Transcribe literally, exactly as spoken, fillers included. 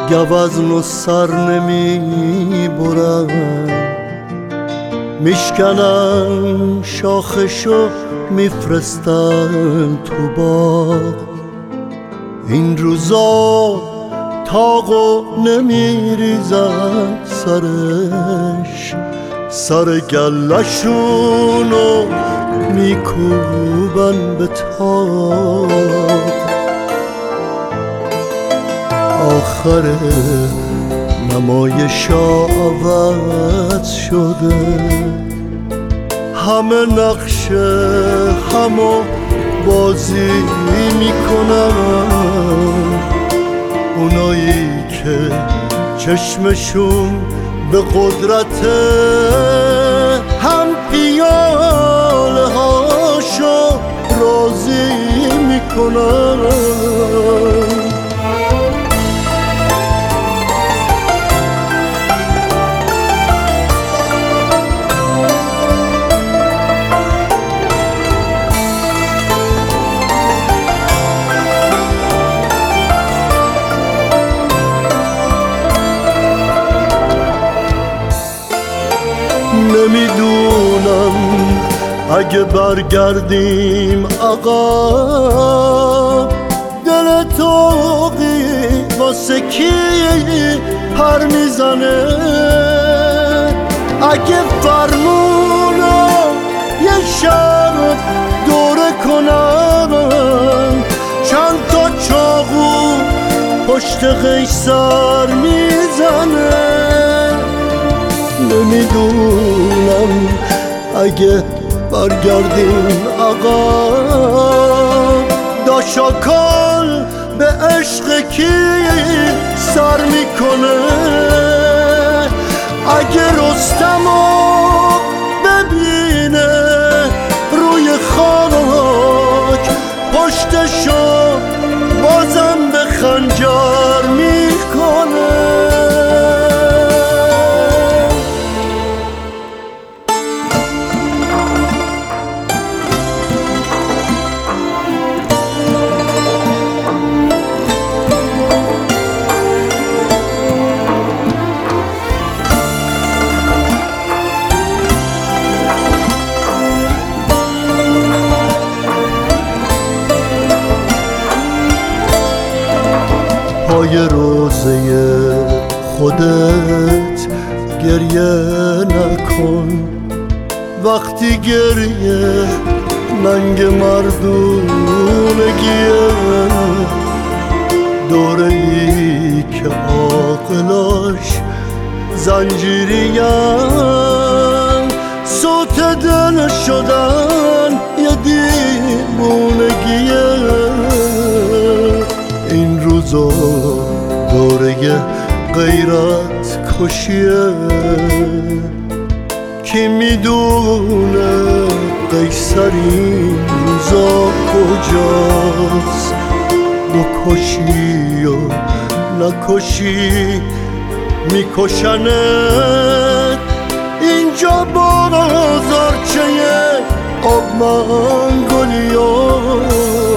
گوزن و سر نمی برن، میشکنن شاخشو میفرستن تو باغ. این روزا تاقو نمیریزن سرش، سر گلشونو میکوبن به تاق. آخر نمایشا عوض شده، همه نقشه همو بازی میکنن. اونایی که چشمشون به قدرته هم پیاله هاشو راضی میکنن. نمیدونم اگه برگردیم عقب، دل توقی واسه کی پر میزنه؟ اگه فرمونو یه شب دوره کنم، چند تا چاقو پشت قیصر میزنه. نمیدونم اگه برگردیم عقب، داشاکال به عشق کی سر میکنه؟ اگه رستمو ببینه روی خاک، پشتشو بازم به خنجر میکنه. پای روزه خودت گریه نکن، وقتی گریه ننگ مردونگیه. دوره ای که عاقلاش زنجیریم، صوت دل شدن یه دیوونگیه. این روزا دوره غیرت کشیه، کی میدونه قیصر این روزا کجاست؟ بکشی و نکشی میکشنت. اینجا بازارچه آب منگولیا